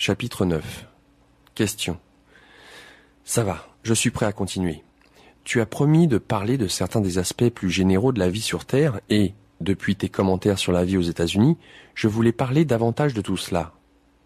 Chapitre 9. Question. Ça va, je suis prêt à continuer. Tu as promis de parler de certains des aspects plus généraux de la vie sur Terre et, depuis tes commentaires sur la vie aux États-Unis, je voulais parler davantage de tout cela.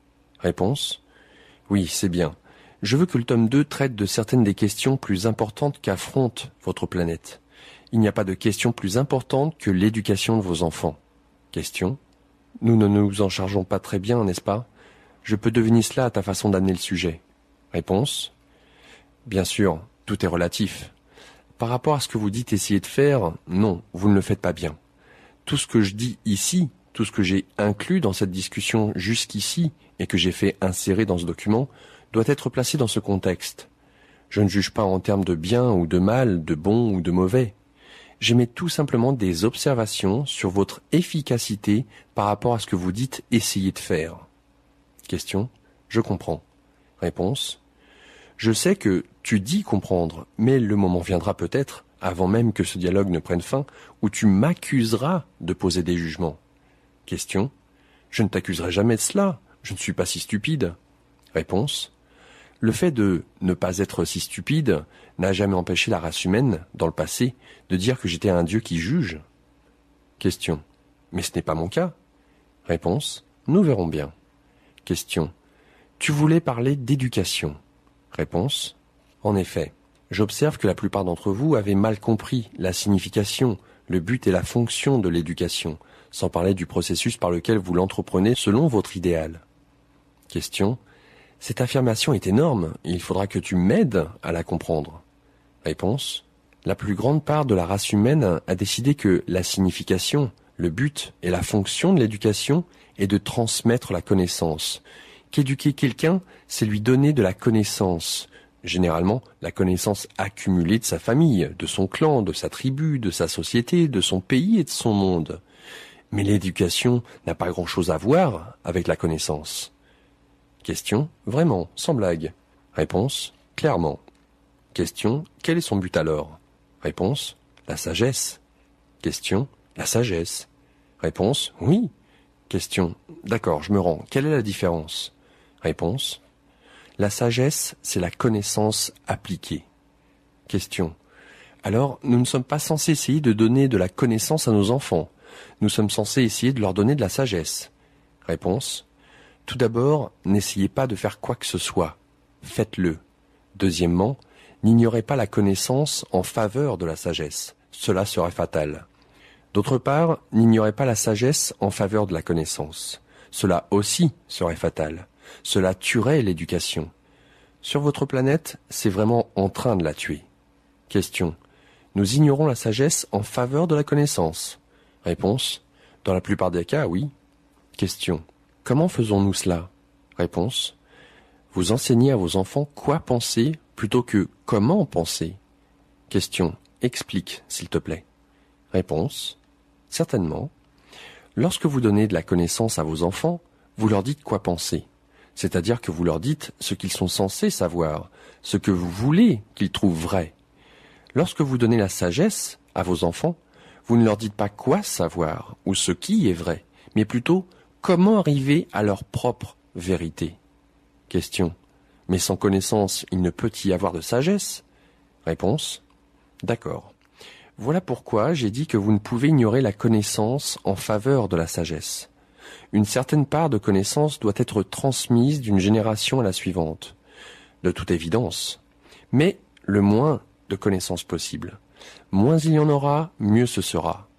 Réponse. Oui, c'est bien. Je veux que le tome 2 traite de certaines des questions plus importantes qu'affronte votre planète. Il n'y a pas de question plus importante que l'éducation de vos enfants. Question. Nous ne nous en chargeons pas très bien, n'est-ce pas? Je peux deviner cela à ta façon d'amener le sujet. Réponse. Bien sûr, tout est relatif. Par rapport à ce que vous dites essayer de faire, non, vous ne le faites pas bien. Tout ce que je dis ici, tout ce que j'ai inclus dans cette discussion jusqu'ici et que j'ai fait insérer dans ce document, doit être placé dans ce contexte. Je ne juge pas en termes de bien ou de mal, de bon ou de mauvais. J'émets tout simplement des observations sur votre efficacité par rapport à ce que vous dites essayer de faire. Question. Je comprends. Réponse. Je sais que tu dis comprendre, mais le moment viendra peut-être, avant même que ce dialogue ne prenne fin, où tu m'accuseras de poser des jugements. Question. Je ne t'accuserai jamais de cela, je ne suis pas si stupide. Réponse. Le fait de ne pas être si stupide n'a jamais empêché la race humaine, dans le passé, de dire que j'étais un dieu qui juge. Question. Mais ce n'est pas mon cas. Réponse. Nous verrons bien. Question. Tu voulais parler d'éducation. Réponse. En effet, j'observe que la plupart d'entre vous avez mal compris la signification, le but et la fonction de l'éducation, sans parler du processus par lequel vous l'entreprenez selon votre idéal. Question. Cette affirmation est énorme, il faudra que tu m'aides à la comprendre. Réponse. La plus grande part de la race humaine a décidé que la signification, le but et la fonction de l'éducation est de transmettre la connaissance. Qu'éduquer quelqu'un, c'est lui donner de la connaissance. Généralement, la connaissance accumulée de sa famille, de son clan, de sa tribu, de sa société, de son pays et de son monde. Mais l'éducation n'a pas grand-chose à voir avec la connaissance. Question, vraiment, sans blague. Réponse, clairement. Question, quel est son but alors? Réponse, la sagesse. Question, la sagesse. Réponse, oui. Question, d'accord, je me rends. Quelle est la différence? Réponse, la sagesse, c'est la connaissance appliquée. Question, alors nous ne sommes pas censés essayer de donner de la connaissance à nos enfants. Nous sommes censés essayer de leur donner de la sagesse. Réponse, tout d'abord, n'essayez pas de faire quoi que ce soit. Faites-le. Deuxièmement, n'ignorez pas la connaissance en faveur de la sagesse. Cela serait fatal. D'autre part, n'ignorez pas la sagesse en faveur de la connaissance. Cela aussi serait fatal. Cela tuerait l'éducation. Sur votre planète, c'est vraiment en train de la tuer. Question. Nous ignorons la sagesse en faveur de la connaissance. Réponse. Dans la plupart des cas, oui. Question. Comment faisons-nous cela? Réponse. Vous enseignez à vos enfants quoi penser plutôt que comment penser. Question. Explique, s'il te plaît. Réponse. Certainement. Lorsque vous donnez de la connaissance à vos enfants, vous leur dites quoi penser. C'est-à-dire que vous leur dites ce qu'ils sont censés savoir, ce que vous voulez qu'ils trouvent vrai. Lorsque vous donnez la sagesse à vos enfants, vous ne leur dites pas quoi savoir ou ce qui est vrai, mais plutôt comment arriver à leur propre vérité. Question. Mais sans connaissance, il ne peut y avoir de sagesse? Réponse. D'accord. Voilà pourquoi j'ai dit que vous ne pouvez ignorer la connaissance en faveur de la sagesse. Une certaine part de connaissance doit être transmise d'une génération à la suivante, de toute évidence, mais le moins de connaissances possible. Moins il y en aura, mieux ce sera.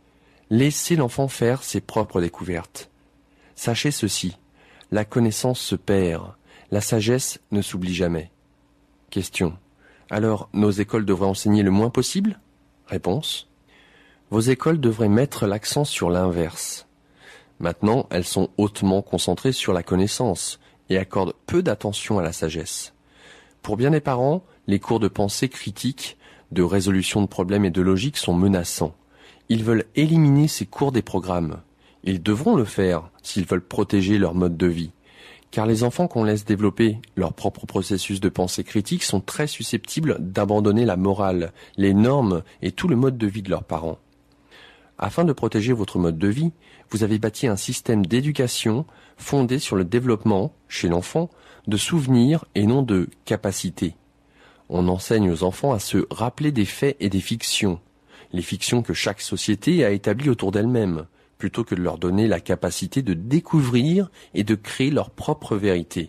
Laissez l'enfant faire ses propres découvertes. Sachez ceci, la connaissance se perd, la sagesse ne s'oublie jamais. Question. Alors, nos écoles devraient enseigner le moins possible? Réponse. Vos écoles devraient mettre l'accent sur l'inverse. Maintenant, elles sont hautement concentrées sur la connaissance et accordent peu d'attention à la sagesse. Pour bien des parents, les cours de pensée critique, de résolution de problèmes et de logique sont menaçants. Ils veulent éliminer ces cours des programmes. Ils devront le faire s'ils veulent protéger leur mode de vie. Car les enfants qu'on laisse développer leur propre processus de pensée critique sont très susceptibles d'abandonner la morale, les normes et tout le mode de vie de leurs parents. Afin de protéger votre mode de vie, vous avez bâti un système d'éducation fondé sur le développement, chez l'enfant, de souvenirs et non de capacités. On enseigne aux enfants à se rappeler des faits et des fictions, les fictions que chaque société a établies autour d'elle-même, plutôt que de leur donner la capacité de découvrir et de créer leur propre vérité.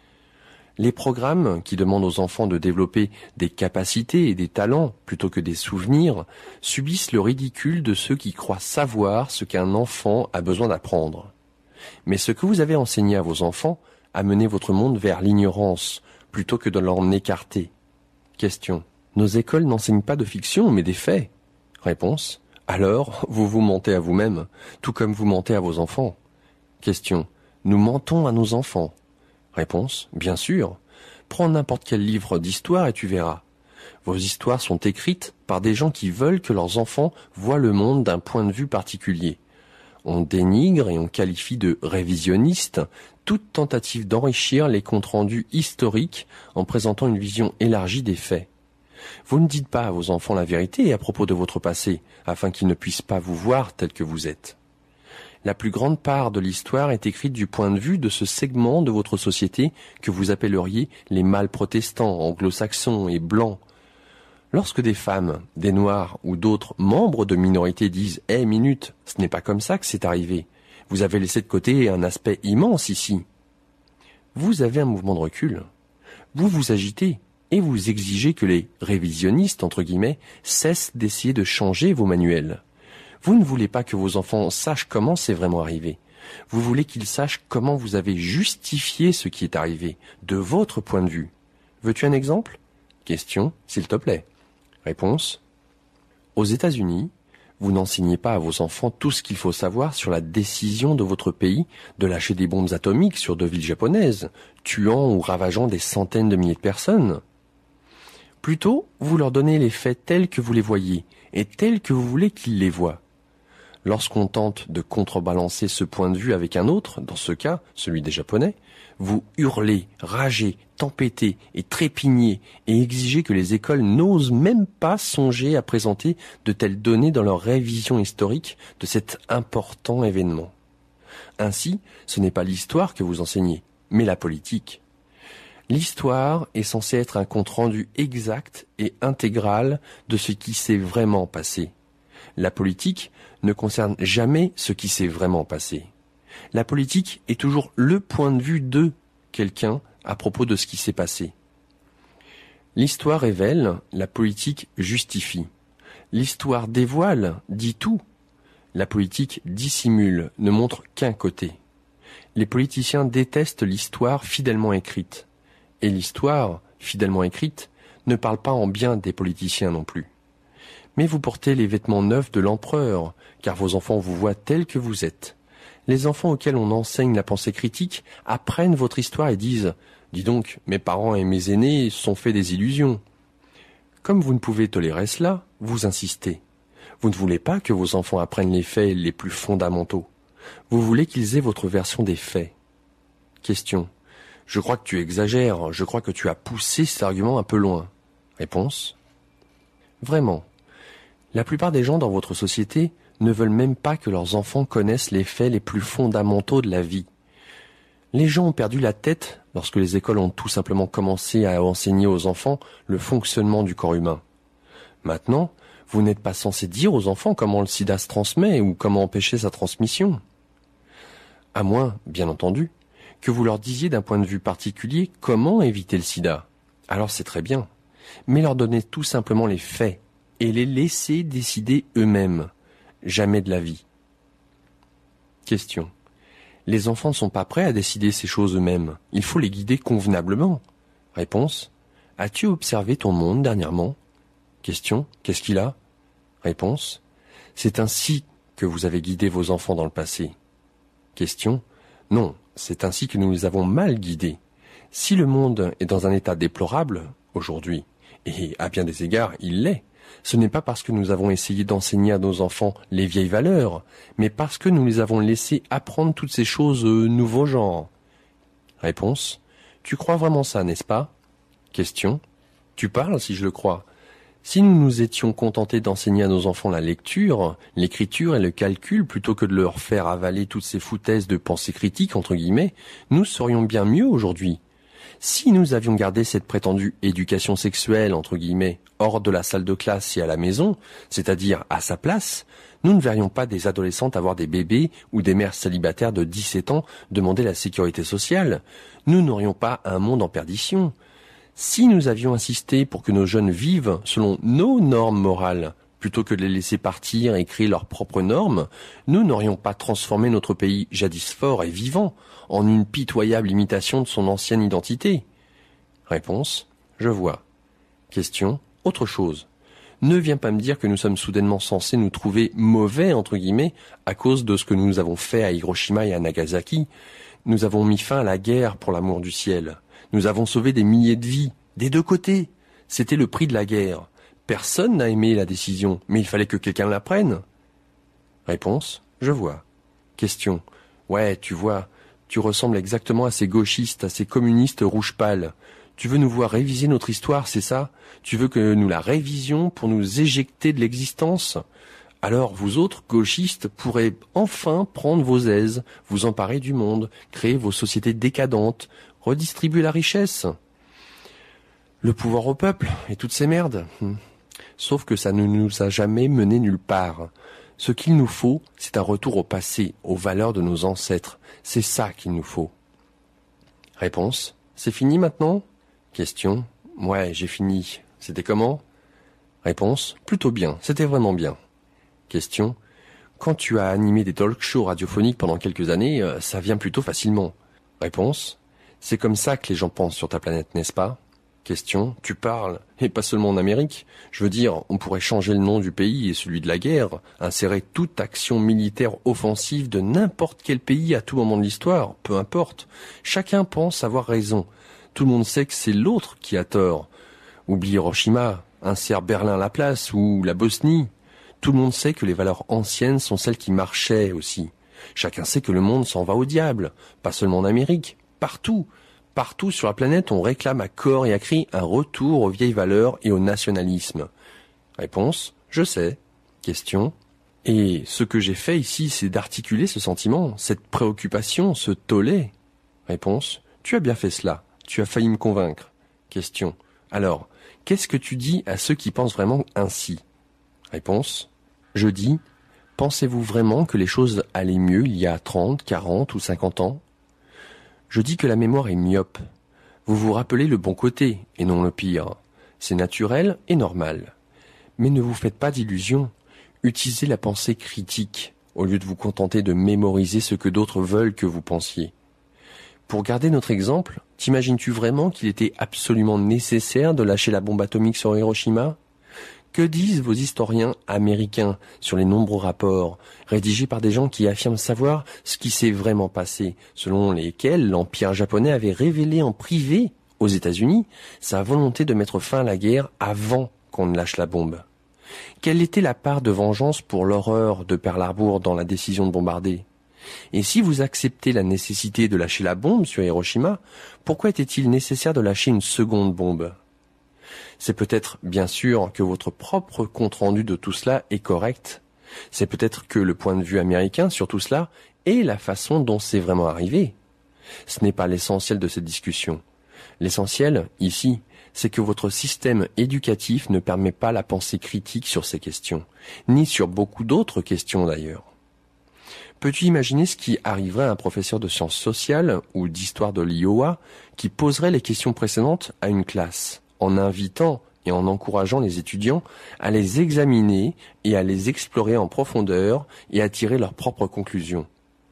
Les programmes qui demandent aux enfants de développer des capacités et des talents plutôt que des souvenirs subissent le ridicule de ceux qui croient savoir ce qu'un enfant a besoin d'apprendre. Mais ce que vous avez enseigné à vos enfants a mené votre monde vers l'ignorance plutôt que de l'en écarter. Question. Nos écoles n'enseignent pas de fiction mais des faits. Réponse. Alors, vous vous mentez à vous-même, tout comme vous mentez à vos enfants. Question. Nous mentons à nos enfants. Réponse. Bien sûr. Prends n'importe quel livre d'histoire et tu verras. Vos histoires sont écrites par des gens qui veulent que leurs enfants voient le monde d'un point de vue particulier. On dénigre et on qualifie de révisionniste toute tentative d'enrichir les comptes rendus historiques en présentant une vision élargie des faits. Vous ne dites pas à vos enfants la vérité à propos de votre passé, afin qu'ils ne puissent pas vous voir tel que vous êtes. La plus grande part de l'histoire est écrite du point de vue de ce segment de votre société que vous appelleriez les mâles protestants, anglo-saxons et blancs. Lorsque des femmes, des noirs ou d'autres membres de minorités disent « Eh, minute, ce n'est pas comme ça que c'est arrivé. Vous avez laissé de côté un aspect immense ici. » Vous avez un mouvement de recul. Vous vous agitez et vous exigez que les « révisionnistes » entre guillemets cessent d'essayer de changer vos manuels. Vous ne voulez pas que vos enfants sachent comment c'est vraiment arrivé. Vous voulez qu'ils sachent comment vous avez justifié ce qui est arrivé, de votre point de vue. Veux-tu un exemple ? Question, s'il te plaît. Réponse. Aux États-Unis, vous n'enseignez pas à vos enfants tout ce qu'il faut savoir sur la décision de votre pays de lâcher des bombes atomiques sur 2 villes japonaises, tuant ou ravageant des centaines de milliers de personnes. Plutôt, vous leur donnez les faits tels que vous les voyez et tels que vous voulez qu'ils les voient. Lorsqu'on tente de contrebalancer ce point de vue avec un autre, dans ce cas, celui des Japonais, vous hurlez, ragez, tempêtez et trépignez et exigez que les écoles n'osent même pas songer à présenter de telles données dans leur révision historique de cet important événement. Ainsi, ce n'est pas l'histoire que vous enseignez, mais la politique. L'histoire est censée être un compte-rendu exact et intégral de ce qui s'est vraiment passé. La politique ne concerne jamais ce qui s'est vraiment passé. La politique est toujours le point de vue de quelqu'un à propos de ce qui s'est passé. L'histoire révèle, la politique justifie. L'histoire dévoile, dit tout. La politique dissimule, ne montre qu'un côté. Les politiciens détestent l'histoire fidèlement écrite. Et l'histoire, fidèlement écrite, ne parle pas en bien des politiciens non plus. Mais vous portez les vêtements neufs de l'empereur, car vos enfants vous voient tels que vous êtes. Les enfants auxquels on enseigne la pensée critique apprennent votre histoire et disent « Dis donc, mes parents et mes aînés se sont fait des illusions. » Comme vous ne pouvez tolérer cela, vous insistez. Vous ne voulez pas que vos enfants apprennent les faits les plus fondamentaux. Vous voulez qu'ils aient votre version des faits. Question. Je crois que tu exagères, je crois que tu as poussé cet argument un peu loin. Réponse. Vraiment. La plupart des gens dans votre société ne veulent même pas que leurs enfants connaissent les faits les plus fondamentaux de la vie. Les gens ont perdu la tête lorsque les écoles ont tout simplement commencé à enseigner aux enfants le fonctionnement du corps humain. Maintenant, vous n'êtes pas censé dire aux enfants comment le sida se transmet ou comment empêcher sa transmission. À moins, bien entendu, que vous leur disiez d'un point de vue particulier comment éviter le sida. Alors c'est très bien. Mais leur donnez tout simplement les faits et les laisser décider eux-mêmes. Jamais de la vie. Question. Les enfants ne sont pas prêts à décider ces choses eux-mêmes. Il faut les guider convenablement. Réponse. As-tu observé ton monde dernièrement ? Question. Qu'est-ce qu'il a ? Réponse. C'est ainsi que vous avez guidé vos enfants dans le passé. Question. Non, c'est ainsi que nous les avons mal guidés. Si le monde est dans un état déplorable, aujourd'hui, et à bien des égards il l'est, ce n'est pas parce que nous avons essayé d'enseigner à nos enfants les vieilles valeurs, mais parce que nous les avons laissés apprendre toutes ces choses nouveaux genres. Réponse. Tu crois vraiment ça, n'est-ce pas ? Question. Tu parles si je le crois. Si nous nous étions contentés d'enseigner à nos enfants la lecture, l'écriture et le calcul plutôt que de leur faire avaler toutes ces foutaises de pensée critique, entre guillemets, nous serions bien mieux aujourd'hui. Si nous avions gardé cette prétendue éducation sexuelle, entre guillemets, hors de la salle de classe et à la maison, c'est-à-dire à sa place, nous ne verrions pas des adolescentes avoir des bébés ou des mères célibataires de 17 ans demander la sécurité sociale. Nous n'aurions pas un monde en perdition. Si nous avions insisté pour que nos jeunes vivent selon nos normes morales, plutôt que de les laisser partir et créer leurs propres normes, nous n'aurions pas transformé notre pays jadis fort et vivant en une pitoyable imitation de son ancienne identité. Réponse, je vois. Question, autre chose. Ne viens pas me dire que nous sommes soudainement censés nous trouver mauvais, entre guillemets, à cause de ce que nous avons fait à Hiroshima et à Nagasaki. Nous avons mis fin à la guerre pour l'amour du ciel. Nous avons sauvé des milliers de vies, des deux côtés. C'était le prix de la guerre. Personne n'a aimé la décision, mais il fallait que quelqu'un la prenne. Réponse, je vois. Question, ouais, tu vois, tu ressembles exactement à ces gauchistes, à ces communistes rouge pâle. Tu veux nous voir réviser notre histoire, c'est ça? Tu veux que nous la révisions pour nous éjecter de l'existence? Alors vous autres, gauchistes, pourrez enfin prendre vos aises, vous emparer du monde, créer vos sociétés décadentes, redistribuer la richesse. Le pouvoir au peuple et toutes ces merdes. Sauf que ça ne nous a jamais menés nulle part. Ce qu'il nous faut, c'est un retour au passé, aux valeurs de nos ancêtres. C'est ça qu'il nous faut. Réponse, c'est fini maintenant? Question, ouais, j'ai fini. C'était comment? Réponse, plutôt bien, c'était vraiment bien. Question, quand tu as animé des talk-shows radiophoniques pendant quelques années, ça vient plutôt facilement. Réponse, c'est comme ça que les gens pensent sur ta planète, n'est-ce pas? Question, tu parles, et pas seulement en Amérique. Je veux dire, on pourrait changer le nom du pays et celui de la guerre, insérer toute action militaire offensive de n'importe quel pays à tout moment de l'histoire, peu importe. Chacun pense avoir raison. Tout le monde sait que c'est l'autre qui a tort. Oublie Hiroshima, insère Berlin à la place, ou la Bosnie. Tout le monde sait que les valeurs anciennes sont celles qui marchaient aussi. Chacun sait que le monde s'en va au diable, pas seulement en Amérique, partout. Partout sur la planète, on réclame à corps et à cri un retour aux vieilles valeurs et au nationalisme. Réponse, je sais. Question, et ce que j'ai fait ici, c'est d'articuler ce sentiment, cette préoccupation, ce tollé. Réponse, tu as bien fait cela. Tu as failli me convaincre. Question. Alors, qu'est-ce que tu dis à ceux qui pensent vraiment ainsi? Réponse. Je dis, pensez-vous vraiment que les choses allaient mieux il y a 30, 40 ou 50 ans? Je dis que la mémoire est myope. Vous vous rappelez le bon côté et non le pire. C'est naturel et normal. Mais ne vous faites pas d'illusions. Utilisez la pensée critique au lieu de vous contenter de mémoriser ce que d'autres veulent que vous pensiez. Pour garder notre exemple, t'imagines-tu vraiment qu'il était absolument nécessaire de lâcher la bombe atomique sur Hiroshima? Que disent vos historiens américains sur les nombreux rapports, rédigés par des gens qui affirment savoir ce qui s'est vraiment passé, selon lesquels l'Empire japonais avait révélé en privé aux États-Unis sa volonté de mettre fin à la guerre avant qu'on ne lâche la bombe? Quelle était la part de vengeance pour l'horreur de Pearl Harbor dans la décision de bombarder? Et si vous acceptez la nécessité de lâcher la bombe sur Hiroshima, pourquoi était-il nécessaire de lâcher une seconde bombe? C'est peut-être, bien sûr, que votre propre compte-rendu de tout cela est correct. C'est peut-être que le point de vue américain sur tout cela est la façon dont c'est vraiment arrivé. Ce n'est pas l'essentiel de cette discussion. L'essentiel, ici, c'est que votre système éducatif ne permet pas la pensée critique sur ces questions, ni sur beaucoup d'autres questions d'ailleurs. Peux-tu imaginer ce qui arriverait à un professeur de sciences sociales ou d'histoire de l'Iowa qui poserait les questions précédentes à une classe, en invitant et en encourageant les étudiants à les examiner et à les explorer en profondeur et à tirer leurs propres conclusions?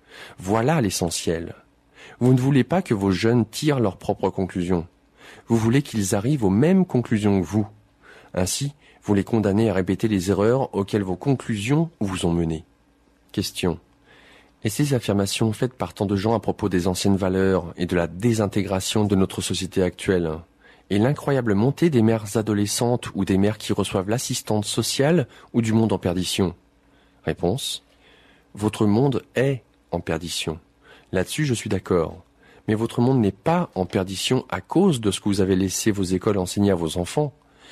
Voilà l'essentiel. Vous ne voulez pas que vos jeunes tirent leurs propres conclusions. Vous voulez qu'ils arrivent aux mêmes conclusions que vous. Ainsi, vous les condamnez à répéter les erreurs auxquelles vos conclusions vous ont mené. Question. Et ces affirmations faites par tant de gens à propos des anciennes valeurs et de la désintégration de notre société actuelle, et l'incroyable montée des mères adolescentes ou des mères qui reçoivent l'assistante sociale ou du monde en perdition? Réponse. Votre monde est en perdition. Là-dessus, je suis d'accord. Mais votre monde n'est pas en perdition à cause de ce que vous avez laissé vos écoles enseigner à vos enfants.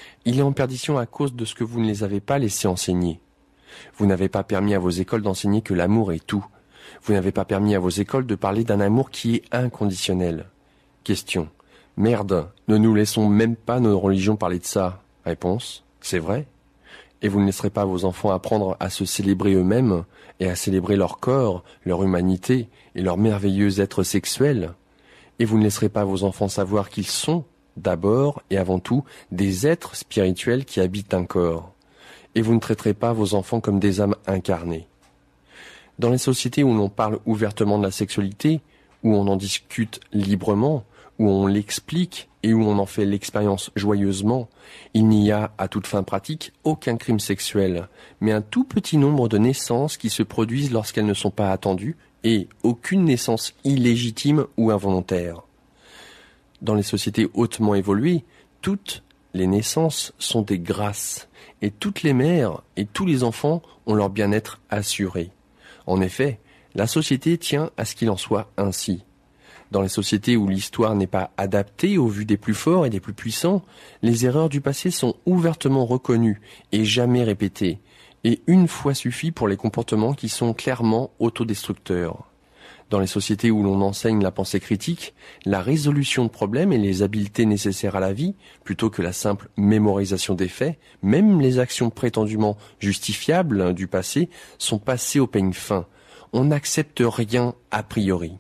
Il est en perdition à cause de ce que vous ne les avez pas laissés enseigner. Vous n'avez pas permis à vos écoles d'enseigner que l'amour est tout. Vous n'avez pas permis à vos écoles de parler d'un amour qui est inconditionnel. Question. Merde, ne nous laissons même pas nos religions parler de ça. Réponse. C'est vrai. Et vous ne laisserez pas vos enfants apprendre à se célébrer eux-mêmes et à célébrer leur corps, leur humanité et leur merveilleux être sexuel. Et vous ne laisserez pas vos enfants savoir qu'ils sont, d'abord et avant tout, des êtres spirituels qui habitent un corps. Et vous ne traiterez pas vos enfants comme des âmes incarnées. Dans les sociétés où l'on parle ouvertement de la sexualité, où on en discute librement, où on l'explique et où on en fait l'expérience joyeusement, il n'y a, à toute fin pratique, aucun crime sexuel, mais un tout petit nombre de naissances qui se produisent lorsqu'elles ne sont pas attendues, et aucune naissance illégitime ou involontaire. Dans les sociétés hautement évoluées, toutes les naissances sont des grâces, et toutes les mères et tous les enfants ont leur bien-être assuré. En effet, la société tient à ce qu'il en soit ainsi. Dans les sociétés où l'histoire n'est pas adaptée au vu des plus forts et des plus puissants, les erreurs du passé sont ouvertement reconnues et jamais répétées, et une fois suffit pour les comportements qui sont clairement autodestructeurs. Dans les sociétés où l'on enseigne la pensée critique, la résolution de problèmes et les habiletés nécessaires à la vie, plutôt que la simple mémorisation des faits, même les actions prétendument justifiables du passé sont passées au peigne fin. On n'accepte rien a priori.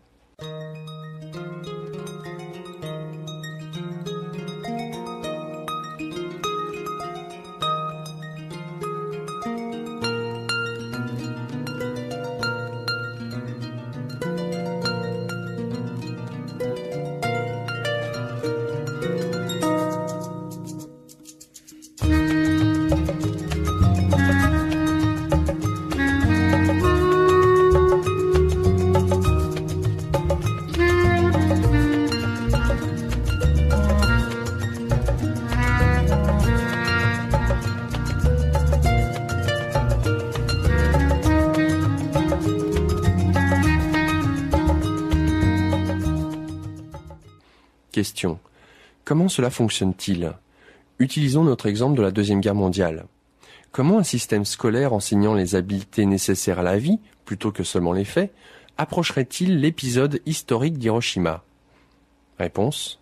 Question. Comment cela fonctionne-t-il ? Utilisons notre exemple de la Deuxième Guerre mondiale. Comment un système scolaire enseignant les habiletés nécessaires à la vie, plutôt que seulement les faits, approcherait-il l'épisode historique d'Hiroshima ? Réponse.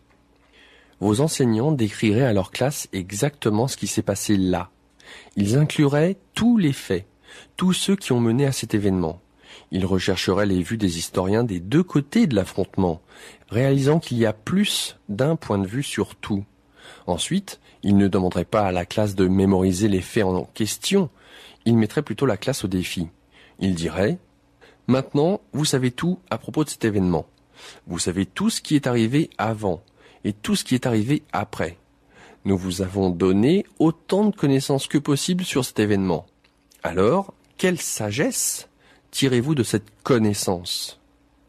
Vos enseignants décriraient à leur classe exactement ce qui s'est passé là. Ils incluraient tous les faits, tous ceux qui ont mené à cet événement. Ils rechercheraient les vues des historiens des deux côtés de l'affrontement, réalisant qu'il y a plus d'un point de vue sur tout. Ensuite, ils ne demanderaient pas à la classe de mémoriser les faits en question, ils mettraient plutôt la classe au défi. Ils diraient « Maintenant, vous savez tout à propos de cet événement. Vous savez tout ce qui est arrivé avant et tout ce qui est arrivé après. Nous vous avons donné autant de connaissances que possible sur cet événement. Alors, quelle sagesse tirez-vous de cette connaissance ?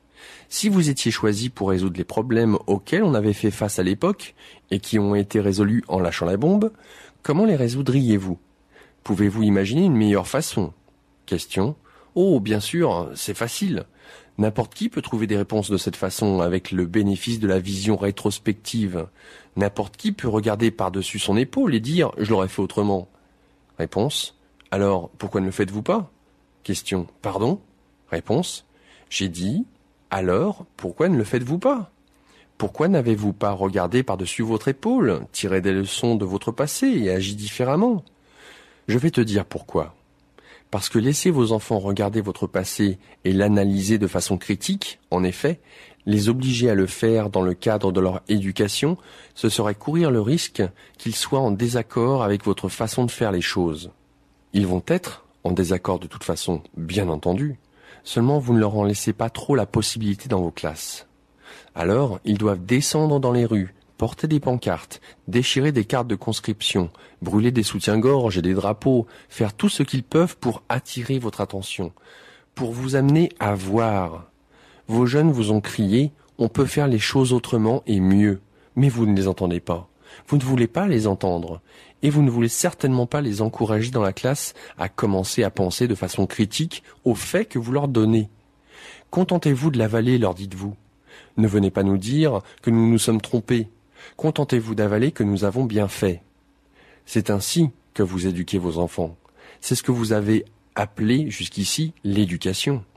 Si vous étiez choisi pour résoudre les problèmes auxquels on avait fait face à l'époque et qui ont été résolus en lâchant la bombe, comment les résoudriez-vous ? Pouvez-vous imaginer une meilleure façon ? Question. Oh, bien sûr, c'est facile. N'importe qui peut trouver des réponses de cette façon avec le bénéfice de la vision rétrospective. N'importe qui peut regarder par-dessus son épaule et dire « je l'aurais fait autrement ». Réponse. Alors, pourquoi ne le faites-vous pas ? Question. Pardon ? Réponse. J'ai dit, alors, pourquoi ne le faites-vous pas ? Pourquoi n'avez-vous pas regardé par-dessus votre épaule, tiré des leçons de votre passé et agi différemment ? Je vais te dire pourquoi. Parce que laisser vos enfants regarder votre passé et l'analyser de façon critique, en effet, les obliger à le faire dans le cadre de leur éducation, ce serait courir le risque qu'ils soient en désaccord avec votre façon de faire les choses. Ils vont être en désaccord de toute façon, bien entendu. Seulement vous ne leur en laissez pas trop la possibilité dans vos classes. Alors, ils doivent descendre dans les rues, porter des pancartes, déchirer des cartes de conscription, brûler des soutiens-gorge et des drapeaux, faire tout ce qu'ils peuvent pour attirer votre attention, pour vous amener à voir. Vos jeunes vous ont crié « on peut faire les choses autrement et mieux », mais vous ne les entendez pas. Vous ne voulez pas les entendre. Et vous ne voulez certainement pas les encourager dans la classe à commencer à penser de façon critique aux faits que vous leur donnez. Contentez-vous de l'avaler, leur dites-vous. Ne venez pas nous dire que nous nous sommes trompés. Contentez-vous d'avaler que nous avons bien fait. C'est ainsi que vous éduquez vos enfants. C'est ce que vous avez appelé jusqu'ici l'éducation.